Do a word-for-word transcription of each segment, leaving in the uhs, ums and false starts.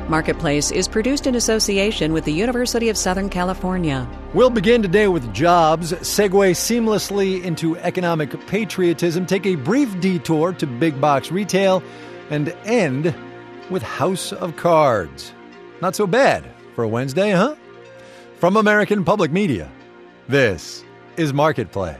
Marketplace is produced in association with the University of Southern California. We'll begin today with jobs, segue seamlessly into economic patriotism, take a brief detour to big box retail, and end with House of Cards. Not so bad for a Wednesday, huh? From American Public Media, this is Marketplace.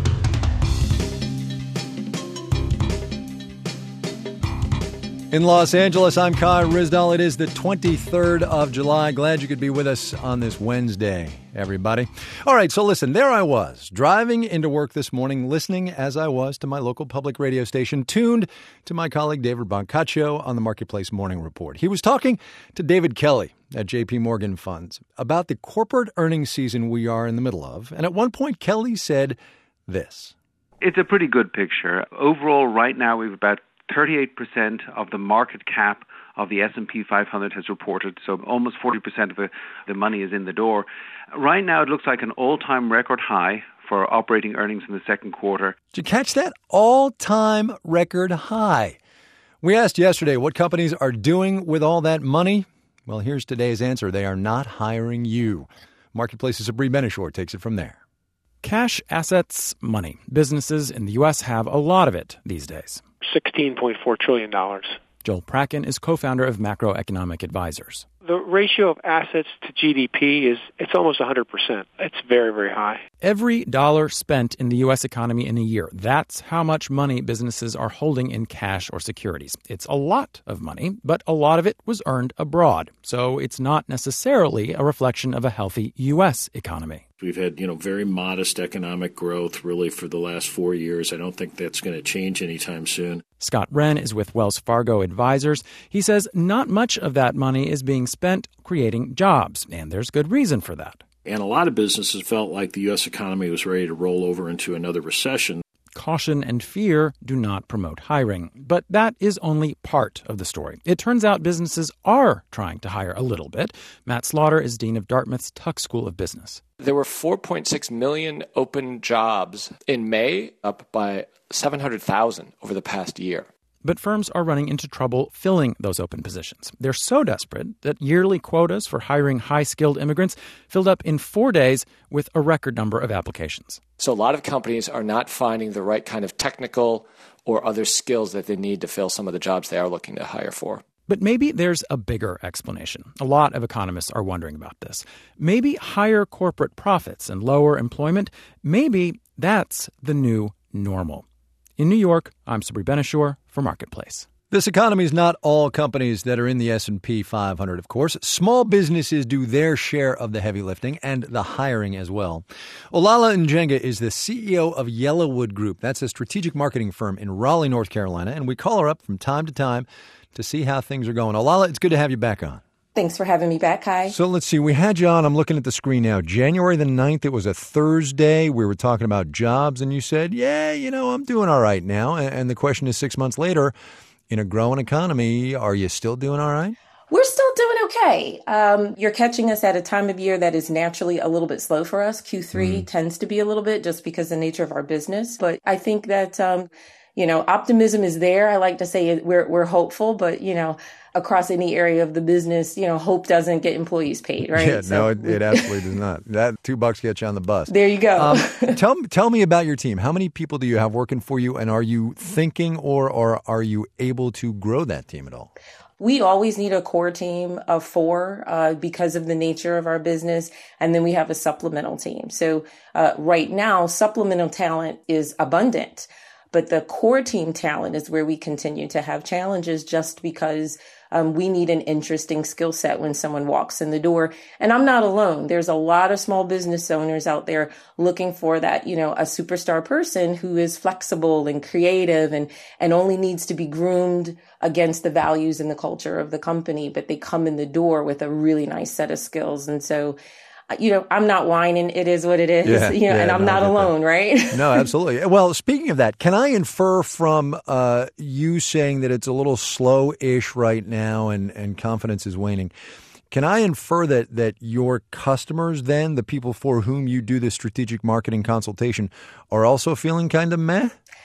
In Los Angeles, I'm Kai Ryssdal. It is the twenty-third of July. Glad you could be with us on this Wednesday, everybody. All right, so listen, there I was, driving into work this morning, listening as I was to my local public radio station, tuned to my colleague David Brancaccio on the Marketplace Morning Report. He was talking to David Kelly at J P Morgan Funds about the corporate earnings season we are in the middle of. And at one point, Kelly said this. It's a pretty good picture. Overall, right now, we have about thirty-eight percent of the market cap of the S and P five hundred has reported, so almost forty percent of the, the money is in the door. Right now, it looks like an all-time record high for operating earnings in the second quarter. Did you catch that? All-time record high. We asked yesterday what companies are doing with all that money. Well, here's today's answer. They are not hiring you. Marketplace's Sabri Benishore takes it from there. Cash, assets, money. Businesses in the U S have a lot of it these days. sixteen point four trillion dollars. Joel Prakken is co-founder of Macroeconomic Advisors. The ratio of assets to G D P is it's almost one hundred percent. It's very, very high. Every dollar spent in the U S economy in a year, that's how much money businesses are holding in cash or securities. It's a lot of money, but a lot of it was earned abroad. So it's not necessarily a reflection of a healthy U S economy. We've had, you know, very modest economic growth really for the last four years. I don't think that's going to change anytime soon. Scott Wren is with Wells Fargo Advisors. He says not much of that money is being spent creating jobs, and there's good reason for that. And a lot of businesses felt like the U S economy was ready to roll over into another recession. Caution and fear do not promote hiring. But that is only part of the story. It turns out businesses are trying to hire a little bit. Matt Slaughter is dean of Dartmouth's Tuck School of Business. There were four point six million open jobs in May, up by seven hundred thousand over the past year. But firms are running into trouble filling those open positions. They're so desperate that yearly quotas for hiring high-skilled immigrants filled up in four days with a record number of applications. So a lot of companies are not finding the right kind of technical or other skills that they need to fill some of the jobs they are looking to hire for. But maybe there's a bigger explanation. A lot of economists are wondering about this. Maybe higher corporate profits and lower employment, maybe that's the new normal. In New York, I'm Sabri Benishore for Marketplace. This economy is not all companies that are in the S and P five hundred, of course. Small businesses do their share of the heavy lifting and the hiring as well. Olala Njenga is the C E O of Yellowwood Group. That's a strategic marketing firm in Raleigh, North Carolina, and we call her up from time to time to see how things are going. Olala, it's good to have you back on. Thanks for having me back, Kai. So let's see. We had you on. I'm looking at the screen now. January the ninth, it was a Thursday. We were talking about jobs, and you said, yeah, you know, I'm doing all right now. And the question is, six months later, in a growing economy, are you still doing all right? We're still doing okay. Um, you're catching us at a time of year that is naturally a little bit slow for us. Q three mm. tends to be a little bit just because of the nature of our business. But I think that, um, you know, optimism is there. I like to say we're we're hopeful, but, you know, across any area of the business, you know, hope doesn't get employees paid, right? Yeah, so, no, it, it absolutely does not. That two bucks gets you on the bus. There you go. um, tell, tell me about your team. How many people do you have working for you, and are you thinking or, or are you able to grow that team at all? We always need a core team of four uh, because of the nature of our business. And then we have a supplemental team. So uh, right now, supplemental talent is abundant. But the core team talent is where we continue to have challenges just because um, we need an interesting skill set when someone walks in the door. And I'm not alone. There's a lot of small business owners out there looking for that, you know, a superstar person who is flexible and creative and, and only needs to be groomed against the values and the culture of the company. But they come in the door with a really nice set of skills. And so you know, I'm not whining. It is what it is, yeah, you know, yeah, and I'm no, not alone, that. right? No, absolutely. Well, speaking of that, can I infer from uh, you saying that it's a little slow-ish right now and, and confidence is waning, can I infer that, that your customers then, the people for whom you do the strategic marketing consultation, are also feeling kind of meh?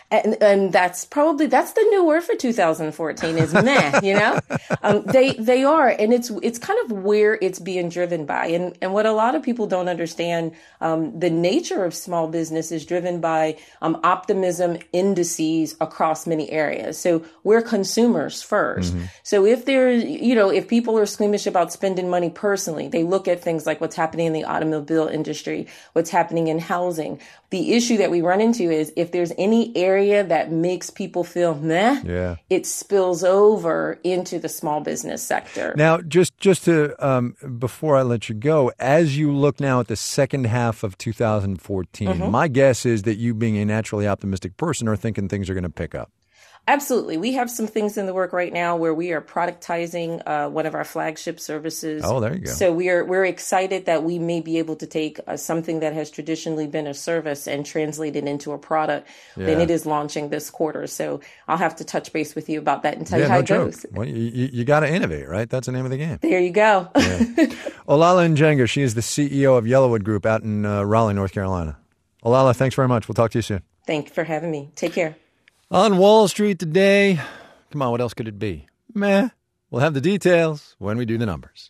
And, and that's probably, that's the new word for two thousand fourteen is meh, you know? Um, they, they are. And it's, it's kind of where it's being driven by. And, and what a lot of people don't understand, um, the nature of small business is driven by, um, optimism indices across many areas. So we're consumers first. Mm-hmm. So if there's, you know, if people are squeamish about spending money personally, they look at things like what's happening in the automobile industry, what's happening in housing. The issue that we run into is if there's any area that makes people feel meh, yeah. it spills over into the small business sector. Now, just just to um, before I let you go, as you look now at the second half of two thousand fourteen, mm-hmm. my guess is that you, being a naturally optimistic person, are thinking things are going to pick up. Absolutely. We have some things in the work right now where we are productizing uh, one of our flagship services. Oh, there you go. So we are, we're excited that we may be able to take uh, something that has traditionally been a service and translate it into a product. Yeah. Then it is launching this quarter. So I'll have to touch base with you about that and tell yeah, you how no it joke. goes. Well, you, you got to innovate, right? That's the name of the game. There you go. Yeah. Olala Njenga, she is the C E O of Yellowwood Group out in uh, Raleigh, North Carolina. Olala, thanks very much. We'll talk to you soon. Thank you for having me. Take care. On Wall Street today, come on, what else could it be? Meh. We'll have the details when we do the numbers.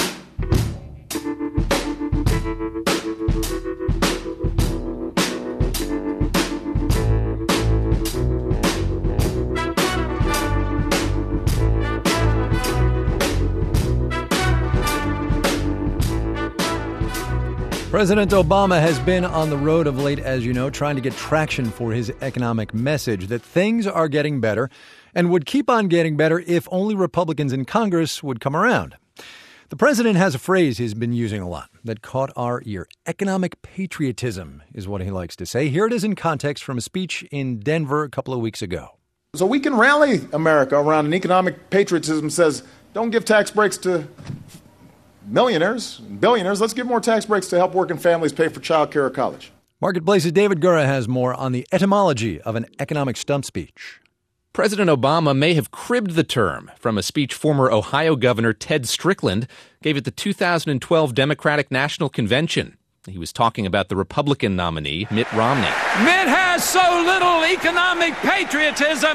President Obama has been on the road of late, as you know, trying to get traction for his economic message that things are getting better and would keep on getting better if only Republicans in Congress would come around. The president has a phrase he's been using a lot that caught our ear. Economic patriotism is what he likes to say. Here it is in context from a speech in Denver a couple of weeks ago. So we can rally America around an economic patriotism that says, don't give tax breaks to millionaires, billionaires. Let's give more tax breaks to help working families pay for child care or college. Marketplace's David Gura has more on the etymology of an economic stump speech. President Obama may have cribbed the term from a speech former Ohio Governor Ted Strickland gave at the two thousand twelve Democratic National Convention. He was talking about the Republican nominee, Mitt Romney. Mitt has so little economic patriotism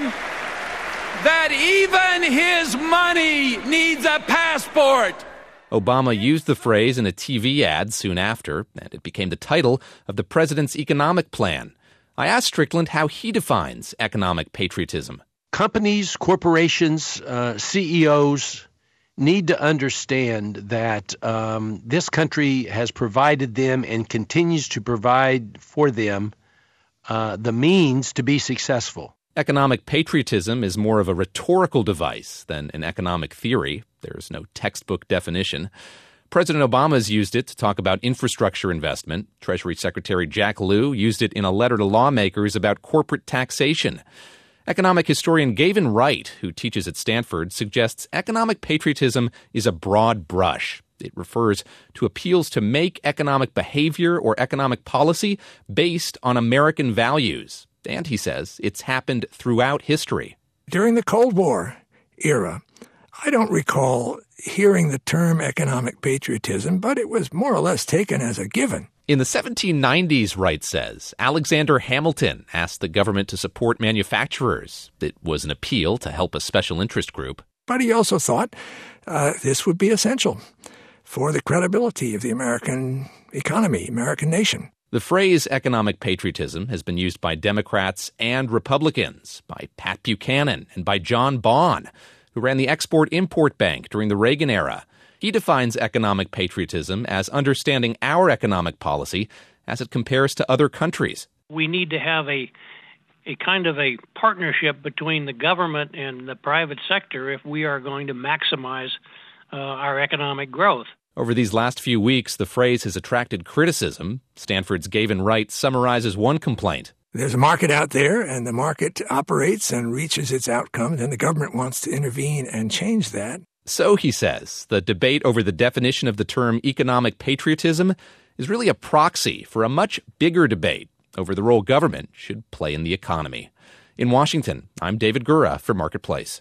that even his money needs a passport. Obama used the phrase in a T V ad soon after, and it became the title of the president's economic plan. I asked Strickland how he defines economic patriotism. Companies, corporations, uh, C E Os need to understand that um, this country has provided them and continues to provide for them uh, the means to be successful. Economic patriotism is more of a rhetorical device than an economic theory. There's no textbook definition. President Obama has used it to talk about infrastructure investment. Treasury Secretary Jack Lew used it in a letter to lawmakers about corporate taxation. Economic historian Gavin Wright, who teaches at Stanford, suggests economic patriotism is a broad brush. It refers to appeals to make economic behavior or economic policy based on American values. And he says it's happened throughout history. During the Cold War era, I don't recall hearing the term economic patriotism, but it was more or less taken as a given. In the seventeen nineties, Wright says, Alexander Hamilton asked the government to support manufacturers. It was an appeal to help a special interest group. But he also thought uh, this would be essential for the credibility of the American economy, American nation. The phrase economic patriotism has been used by Democrats and Republicans, by Pat Buchanan and by John Bond, who ran the Export-Import Bank during the Reagan era. He defines economic patriotism as understanding our economic policy as it compares to other countries. We need to have a a kind of a partnership between the government and the private sector if we are going to maximize uh, our economic growth. Over these last few weeks, the phrase has attracted criticism. Stanford's Gavin Wright summarizes one complaint. There's a market out there, and the market operates and reaches its outcome, and the government wants to intervene and change that. So, he says, the debate over the definition of the term economic patriotism is really a proxy for a much bigger debate over the role government should play in the economy. In Washington, I'm David Gura for Marketplace.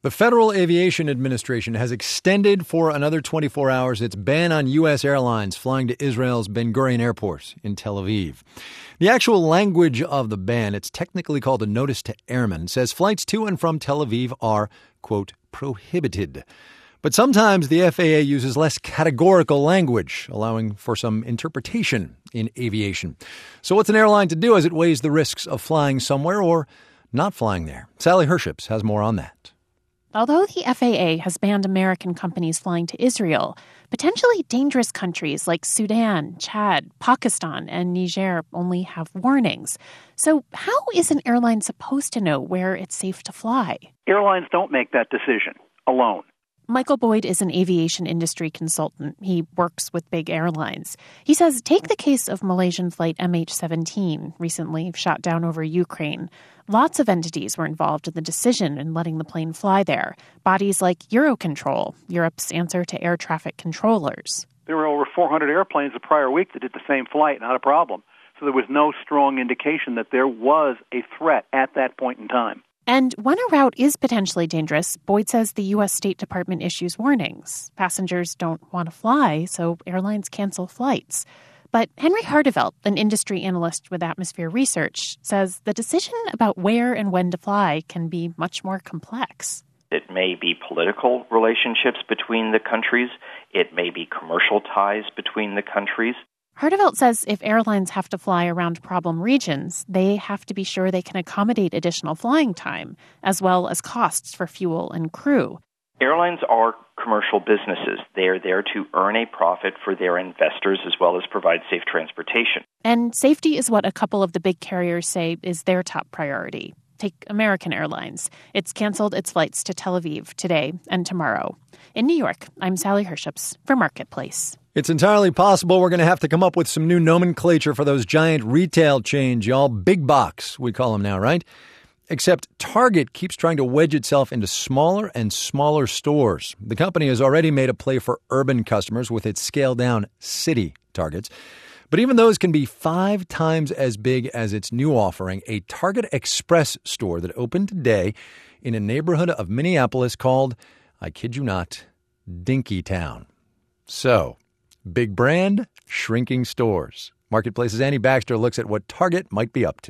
The Federal Aviation Administration has extended for another twenty-four hours its ban on U S airlines flying to Israel's Ben Gurion Airport in Tel Aviv. The actual language of the ban, it's technically called a notice to airmen, says flights to and from Tel Aviv are, quote, prohibited. But sometimes the F A A uses less categorical language, allowing for some interpretation in aviation. So what's an airline to do as it weighs the risks of flying somewhere or not flying there? Sally Herships has more on that. Although the F A A has banned American companies flying to Israel, potentially dangerous countries like Sudan, Chad, Pakistan, and Niger only have warnings. So how is an airline supposed to know where it's safe to fly? Airlines don't make that decision alone. Michael Boyd is an aviation industry consultant. He works with big airlines. He says, take the case of Malaysian flight M H seventeen, recently shot down over Ukraine. Lots of entities were involved in the decision in letting the plane fly there. Bodies like Eurocontrol, Europe's answer to air traffic controllers. There were over four hundred airplanes the prior week that did the same flight, not a problem. So there was no strong indication that there was a threat at that point in time. And when a route is potentially dangerous, Boyd says the U S State Department issues warnings. Passengers don't want to fly, so airlines cancel flights. But Henry Hardevelt, an industry analyst with Atmosphere Research, says the decision about where and when to fly can be much more complex. It may be political relationships between the countries. It may be commercial ties between the countries. Hardevelt says if airlines have to fly around problem regions, they have to be sure they can accommodate additional flying time, as well as costs for fuel and crew. Airlines are commercial businesses. They are there to earn a profit for their investors as well as provide safe transportation. And safety is what a couple of the big carriers say is their top priority. Take American Airlines. It's canceled its flights to Tel Aviv today and tomorrow. In New York, I'm Sally Herships for Marketplace. It's entirely possible we're going to have to come up with some new nomenclature for those giant retail chains, y'all. Big box, we call them now, right? Except Target keeps trying to wedge itself into smaller and smaller stores. The company has already made a play for urban customers with its scaled-down city Targets. But even those can be five times as big as its new offering, a Target Express store that opened today in a neighborhood of Minneapolis called, I kid you not, Dinkytown. So, big brand, shrinking stores. Marketplace's Annie Baxter looks at what Target might be up to.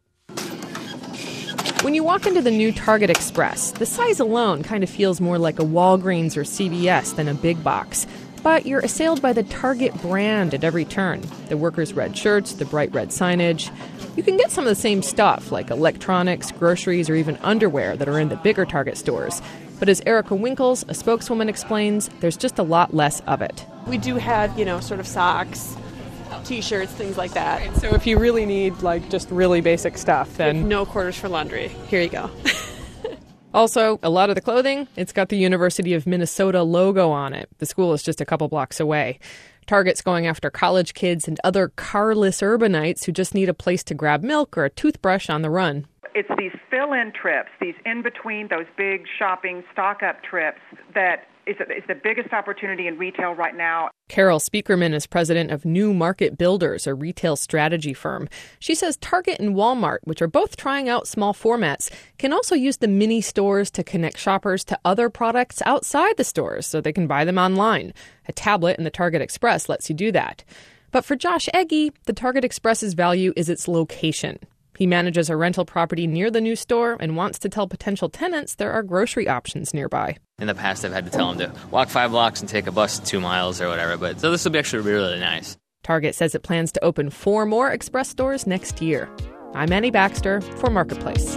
When you walk into the new Target Express, the size alone kind of feels more like a Walgreens or C V S than a big box. But you're assailed by the Target brand at every turn. The workers' red shirts, the bright red signage. You can get some of the same stuff, like electronics, groceries, or even underwear that are in the bigger Target stores. But as Erica Winkles, a spokeswoman, explains, there's just a lot less of it. We do have, you know, sort of socks, T-shirts, things like that. Right, so if you really need, like, just really basic stuff, then... No quarters for laundry. Here you go. Also, a lot of the clothing, it's got the University of Minnesota logo on it. The school is just a couple blocks away. Target's going after college kids and other carless urbanites who just need a place to grab milk or a toothbrush on the run. It's these fill-in trips, these in-between, those big shopping stock-up trips that is is the biggest opportunity in retail right now. Carol Speakerman is president of New Market Builders, a retail strategy firm. She says Target and Walmart, which are both trying out small formats, can also use the mini stores to connect shoppers to other products outside the stores so they can buy them online. A tablet in the Target Express lets you do that. But for Josh Egge, the Target Express's value is its location. He manages a rental property near the new store and wants to tell potential tenants there are grocery options nearby. In the past, I've had to tell them to walk five blocks and take a bus two miles or whatever, but so this will be actually be really nice. Target says it plans to open four more Express stores next year. I'm Annie Baxter for Marketplace.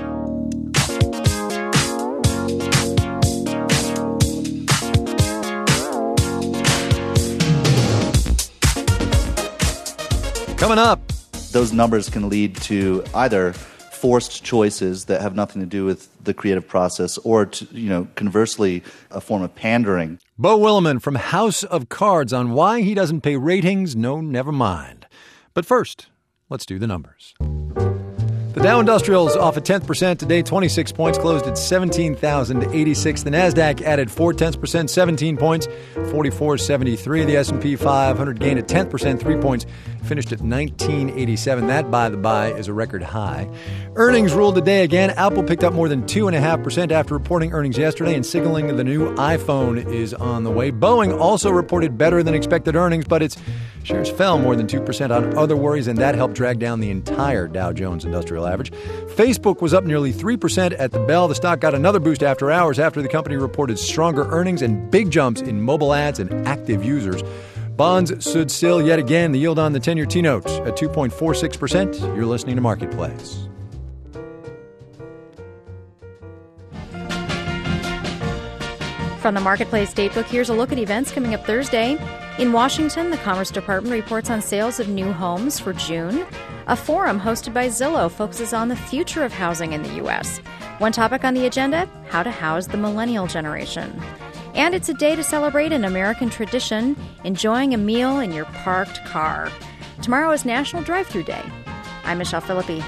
Coming up. Those numbers can lead to either forced choices that have nothing to do with the creative process or, to, you know, conversely, a form of pandering. Beau Willimon from House of Cards on why he doesn't pay ratings. No, never mind. But first, let's do the numbers. The Dow Industrials off a tenth percent today, twenty-six points, closed at seventeen thousand eighty-six. The Nasdaq added four tenths percent, seventeen points, forty-four seventy-three. The S and P five hundred gained a tenth percent, three points, finished at nineteen eighty-seven. That, by the by, is a record high. Earnings ruled today again. Apple picked up more than two point five percent after reporting earnings yesterday and signaling the new iPhone is on the way. Boeing also reported better than expected earnings, but its shares fell more than two percent on other worries, and that helped drag down the entire Dow Jones Industrial Average. Facebook was up nearly three percent at the bell. The stock got another boost after hours after the company reported stronger earnings and big jumps in mobile ads and active users. Bonds stood still yet again. The yield on the ten-year T-note at two point four six percent. You're listening to Marketplace. From the Marketplace Datebook, here's a look at events coming up Thursday. In Washington, the Commerce Department reports on sales of new homes for June. A forum hosted by Zillow focuses on the future of housing in the U S. One topic on the agenda, how to house the millennial generation. And it's a day to celebrate an American tradition, enjoying a meal in your parked car. Tomorrow is National Drive-Thru Day. I'm Michelle Philippi.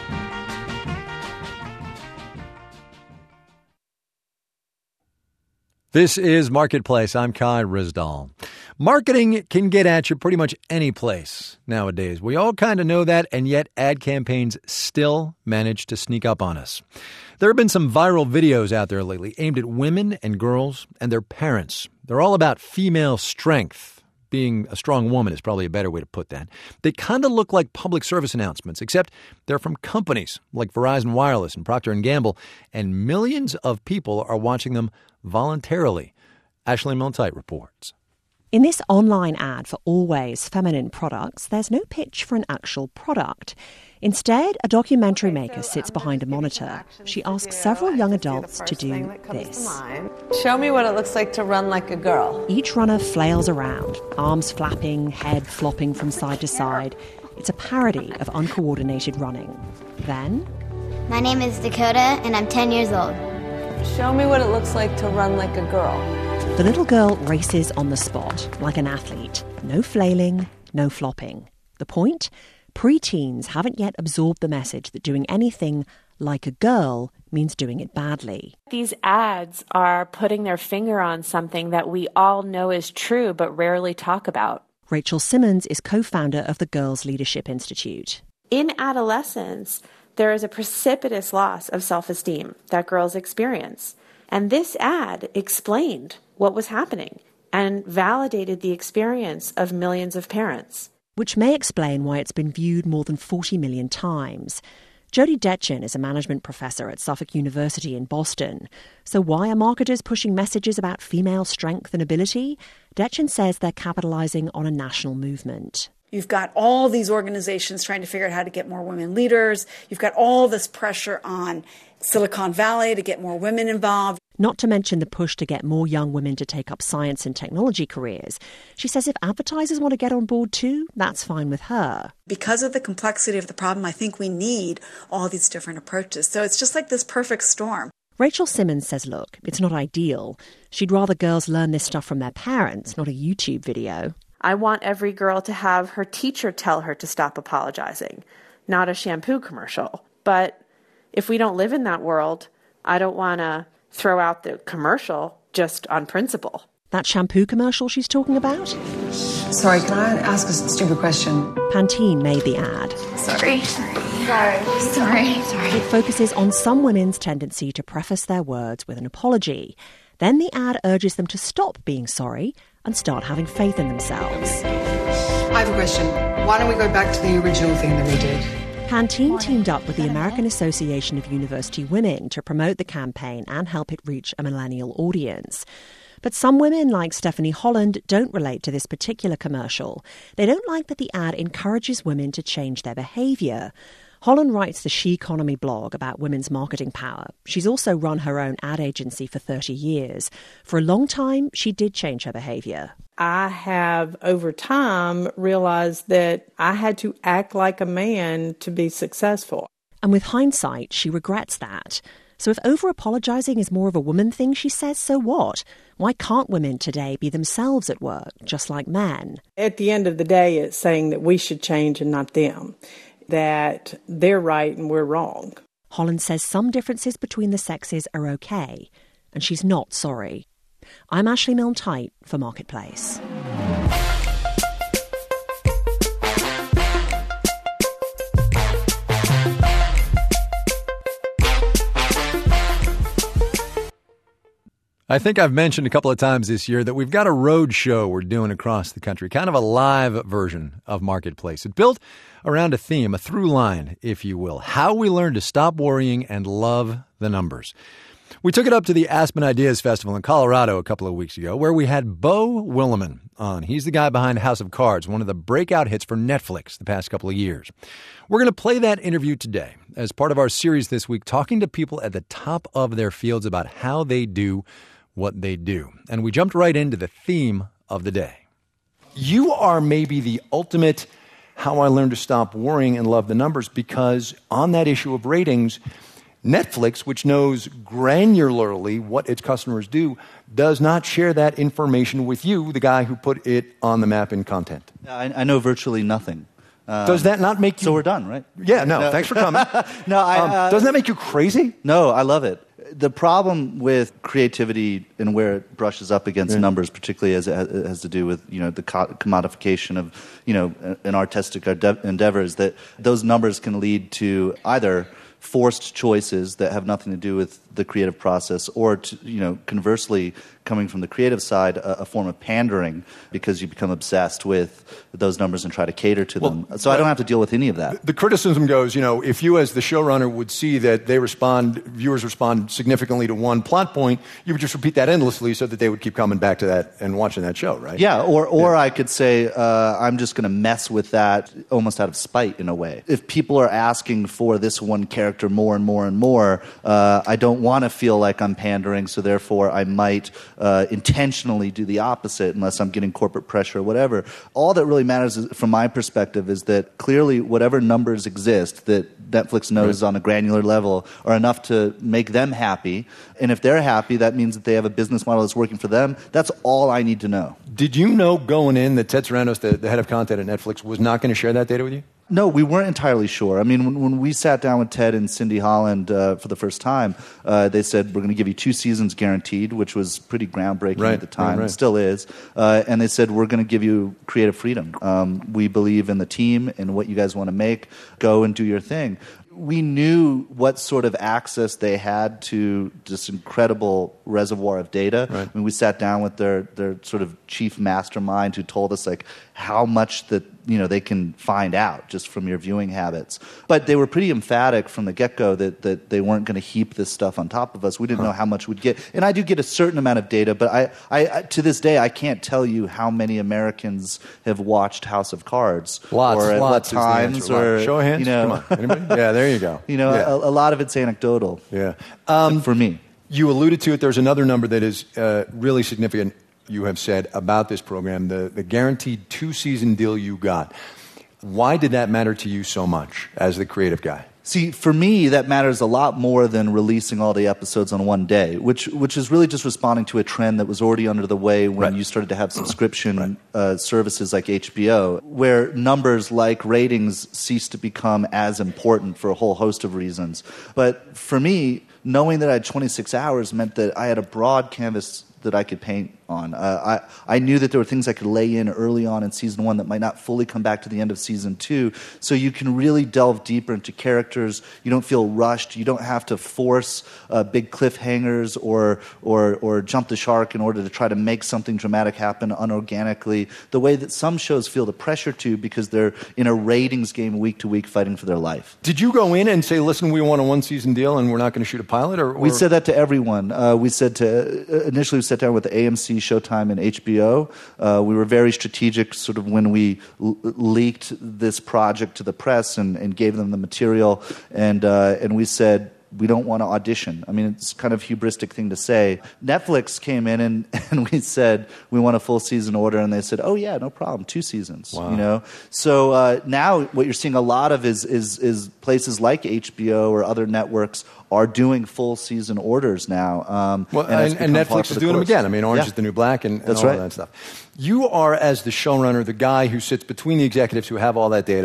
This is Marketplace. I'm Kai Rizdal. Marketing can get at you pretty much any place nowadays. We all kind of know that, and yet ad campaigns still manage to sneak up on us. There have been some viral videos out there lately aimed at women and girls and their parents. They're all about female strength. Being a strong woman is probably a better way to put that. They kind of look like public service announcements, except they're from companies like Verizon Wireless and Procter and Gamble, and millions of people are watching them voluntarily. Ashley Milne-Tyte reports. In this online ad for Always feminine products, there's no pitch for an actual product. Instead, a documentary maker sits behind a monitor. She asks several young adults to do this. Show me what it looks like to run like a girl. Each runner flails around, arms flapping, head flopping from side to side. It's a parody of uncoordinated running. Then... My name is Dakota, and I'm ten years old. Show me what it looks like to run like a girl. The little girl races on the spot, like an athlete. No flailing, no flopping. The point? Preteens haven't yet absorbed the message that doing anything like a girl means doing it badly. These ads are putting their finger on something that we all know is true but rarely talk about. Rachel Simmons is co-founder of the Girls Leadership Institute. In adolescence, there is a precipitous loss of self-esteem that girls experience. And this ad explained what was happening and validated the experience of millions of parents. Which may explain why it's been viewed more than forty million times. Jody Detchen is a management professor at Suffolk University in Boston. So why are marketers pushing messages about female strength and ability? Detchen says they're capitalizing on a national movement. You've got all these organizations trying to figure out how to get more women leaders. You've got all this pressure on Silicon Valley to get more women involved. Not to mention the push to get more young women to take up science and technology careers. She says if advertisers want to get on board too, that's fine with her. Because of the complexity of the problem, I think we need all these different approaches. So it's just like this perfect storm. Rachel Simmons says, look, it's not ideal. She'd rather girls learn this stuff from their parents, not a YouTube video. I want every girl to have her teacher tell her to stop apologizing, not a shampoo commercial. But if we don't live in that world, I don't want to throw out the commercial just on principle. That shampoo commercial she's talking about? Sorry, can I ask a stupid question? Pantene made the ad. Sorry. Sorry. Sorry. Sorry. It focuses on some women's tendency to preface their words with an apology. Then the ad urges them to stop being sorry and start having faith in themselves. I have a question. Why don't we go back to the original thing that we did? Pantene teamed up with the American Association of University Women to promote the campaign and help it reach a millennial audience. But some women, like Stephanie Holland, don't relate to this particular commercial. They don't like that the ad encourages women to change their behaviour. Holland writes the She Economy blog about women's marketing power. She's also run her own ad agency for thirty years. For a long time, she did change her behaviour. I have, over time, realized that I had to act like a man to be successful. And with hindsight, she regrets that. So if over-apologising is more of a woman thing, she says, so what? Why can't women today be themselves at work, just like men? At the end of the day, it's saying that we should change and not them. that they're right and we're wrong. Holland says some differences between the sexes are okay, and she's not sorry. I'm Ashley Milne-Tyte for Marketplace. I think I've mentioned a couple of times this year that we've got a road show we're doing across the country, kind of a live version of Marketplace. It's built around a theme, a through line, if you will, how we learn to stop worrying and love the numbers. We took it up to the Aspen Ideas Festival in Colorado a couple of weeks ago, where we had Beau Willimon on. He's the guy behind House of Cards, one of the breakout hits for Netflix the past couple of years. We're going to play that interview today as part of our series this week, talking to people at the top of their fields about how they do what they do. And we jumped right into the theme of the day. You are maybe the ultimate how I learned to stop worrying and love the numbers, because on that issue of ratings, Netflix, which knows granularly what its customers do, does not share that information with you, the guy who put it on the map in content. I, I know virtually nothing. Um, does that not make you... So we're done, right? Yeah, no, no. Thanks for coming. no, I, um, uh, doesn't that make you crazy? No, I love it. The problem with creativity and where it brushes up against yeah. numbers, particularly as it has to do with, you know, the commodification of, you know, an artistic endeavor, is that those numbers can lead to either forced choices that have nothing to do with the creative process, or, to, you know, conversely, coming from the creative side, a, a form of pandering, because you become obsessed with those numbers and try to cater to well, them. So I don't have to deal with any of that. The criticism goes, you know, if you as the showrunner would see that they respond, viewers respond significantly to one plot point, you would just repeat that endlessly so that they would keep coming back to that and watching that show, right? Yeah, or, or yeah. I could say, uh, I'm just going to mess with that almost out of spite in a way. If people are asking for this one character more and more and more, uh, I don't want to feel like I'm pandering, so therefore I might uh, intentionally do the opposite unless I'm getting corporate pressure or whatever. All that really matters is, from my perspective, is that clearly whatever numbers exist that Netflix knows right. on a granular level are enough to make them happy. And if they're happy, that means that they have a business model that's working for them. That's all I need to know. Did you know going in that Ted Sarandos, the, the head of content at Netflix, was not going to share that data with you? No, we weren't entirely sure. I mean, when, when we sat down with Ted and Cindy Holland uh, for the first time, uh, they said, we're going to give you two seasons guaranteed, which was pretty groundbreaking right, at the time. right, right. It still is. Uh, and they said, we're going to give you creative freedom. Um, we believe in the team and what you guys want to make. Go and do your thing. We knew what sort of access they had to this incredible reservoir of data. Right. I mean, we sat down with their, their sort of chief mastermind who told us like how much that, you know, they can find out just from your viewing habits. But they were pretty emphatic from the get-go that, that they weren't going to heap this stuff on top of us. We didn't huh. know how much we'd get. And I do get a certain amount of data, but I, I, I to this day, I can't tell you how many Americans have watched House of Cards. Lots, or at lots what times. Or, show of hands. You know, come on. Anybody? Yeah, there you go. You know, yeah. a, a lot of it's anecdotal. Yeah. Um, for me. You alluded to it. There's another number that is uh, really significant, you have said, about this program, the, the guaranteed two-season deal you got. Why did that matter to you so much as the creative guy? See, for me, that matters a lot more than releasing all the episodes on one day, which which is really just responding to a trend that was already under the way when right. you started to have subscription right. uh, services like H B O, where numbers like ratings cease to become as important for a whole host of reasons. But for me, knowing that I had twenty-six hours meant that I had a broad canvas that I could paint on. Uh, I, I knew that there were things I could lay in early on in season one that might not fully come back to the end of season two. So you can really delve deeper into characters. You don't feel rushed. You don't have to force uh, big cliffhangers or, or, or jump the shark in order to try to make something dramatic happen unorganically, the way that some shows feel the pressure to because they're in a ratings game week to week fighting for their life. Did you go in and say, listen, we want a one-season deal and we're not going to shoot a pilot? Or, or? We said that to everyone. Uh, we said to, initially we sat down with the A M C, Showtime, and H B O. Uh, we were very strategic sort of when we l- leaked this project to the press and, and gave them the material. And, uh, and we said, we don't want to audition. I mean, it's kind of a hubristic thing to say. Netflix came in and, and we said, we want a full season order. And they said, oh, yeah, no problem, two seasons. Wow. You know. So uh, now what you're seeing a lot of is, is, is places like H B O or other networks are doing full season orders now. Um, well, and, and, and Netflix is doing them again. I mean, Orange yeah. is the New Black and, and That's all right. of that stuff. You are, as the showrunner, the guy who sits between the executives who have all that data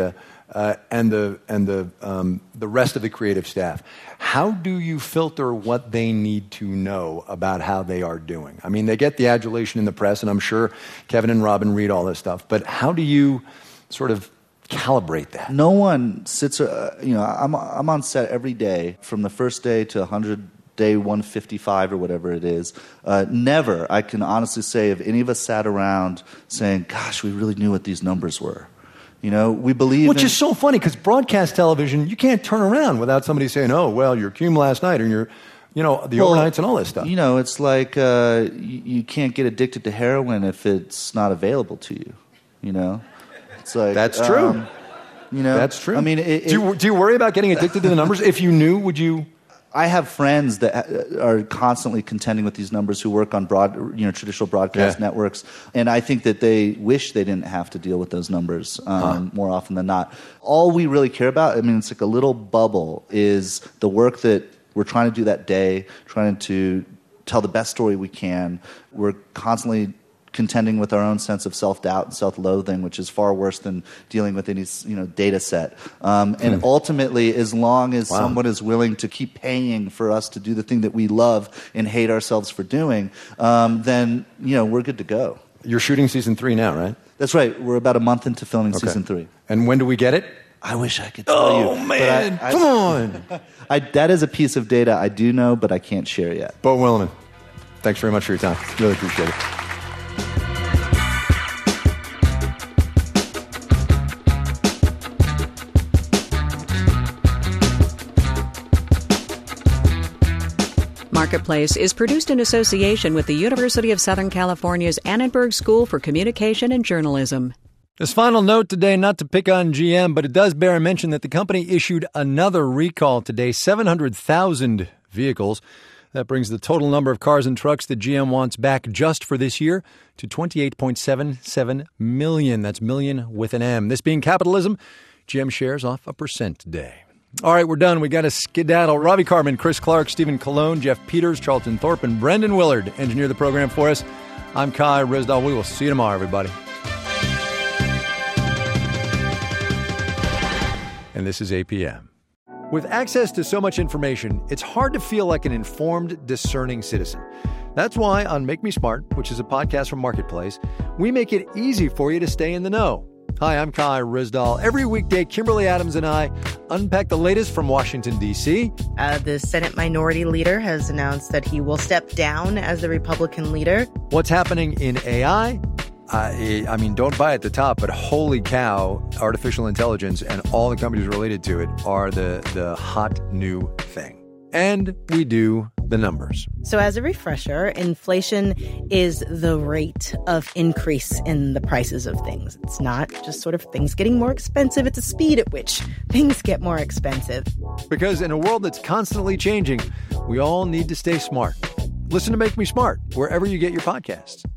uh, and the and the um, the rest of the creative staff. How do you filter what they need to know about how they are doing? I mean, they get the adulation in the press, and I'm sure Kevin and Robin read all this stuff. But how do you sort of calibrate that? No one sits. Uh, you know, I'm I'm on set every day from the first day to one hundred. Day one fifty-five or whatever it is. Uh, never, I can honestly say, if any of us sat around saying, gosh, we really knew what these numbers were. You know, we believe Which in, is so funny, because broadcast television, you can't turn around without somebody saying, oh, well, your cum last night, or your, you know, the well, overnights and all this stuff. You know, it's like uh, you, you can't get addicted to heroin if it's not available to you. You know? It's like... That's true. Um, you know? That's true. I mean, it, do, you, it, do you worry about getting addicted to the numbers? If you knew, would you... I have friends that are constantly contending with these numbers who work on broad, you know, traditional broadcast yeah. networks, and I think that they wish they didn't have to deal with those numbers um, huh. more often than not. All we really care about, I mean, it's like a little bubble, is the work that we're trying to do that day, trying to tell the best story we can. We're constantly contending with our own sense of self-doubt and self-loathing, which is far worse than dealing with any, you know, data set. Um, and hmm. ultimately, as long as wow. someone is willing to keep paying for us to do the thing that we love and hate ourselves for doing, um, then, you know, we're good to go. You're shooting season three now, right? That's right. We're about a month into filming okay. season three. And when do we get it? I wish I could tell oh, you. Oh, man. I, I, Come on. I, that is a piece of data I do know, but I can't share yet. Bo Willimon, thanks very much for your time. Really appreciate it. Marketplace is produced in association with the University of Southern California's Annenberg School for Communication and Journalism. This final note today, not to pick on G M, but it does bear mention that the company issued another recall today, seven hundred thousand vehicles. That brings the total number of cars and trucks that G M wants back just for this year to twenty-eight point seven seven million. That's million with an M. This being capitalism, G M shares off a percent today. All right, we're done. We got to skedaddle. Ravi Carmen, Chris Clark, Stephen Colon, Jeff Peters, Charlton Thorpe, and Brendan Willard engineer the program for us. I'm Kai Ryssdal. We will see you tomorrow, everybody. And this is A P M. With access to so much information, it's hard to feel like an informed, discerning citizen. That's why on Make Me Smart, which is a podcast from Marketplace, we make it easy for you to stay in the know. Hi, I'm Kai Ryssdal. Every weekday, Kimberly Adams and I unpack the latest from Washington, D C Uh, the Senate Minority Leader has announced that he will step down as the Republican leader. What's happening in A I? Uh, I mean, don't buy at the top, but holy cow, artificial intelligence and all the companies related to it are the, the hot new thing. And we do the numbers. So as a refresher, inflation is the rate of increase in the prices of things. It's not just sort of things getting more expensive. It's the speed at which things get more expensive. Because in a world that's constantly changing, we all need to stay smart. Listen to Make Me Smart wherever you get your podcasts.